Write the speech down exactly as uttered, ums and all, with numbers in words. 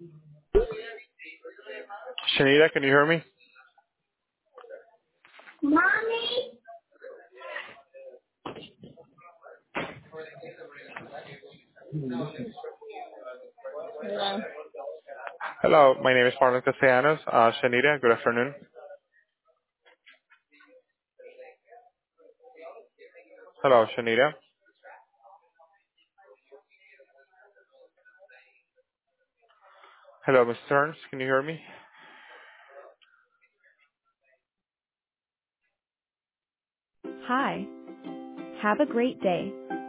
Shanita, can you hear me? Mommy? Hello. Hello, my name is Marlon Castellanos. Uh, Shanita, good afternoon. Hello, Shanita. Hello, Miss Stearns, can you hear me? Hi. Have a great day.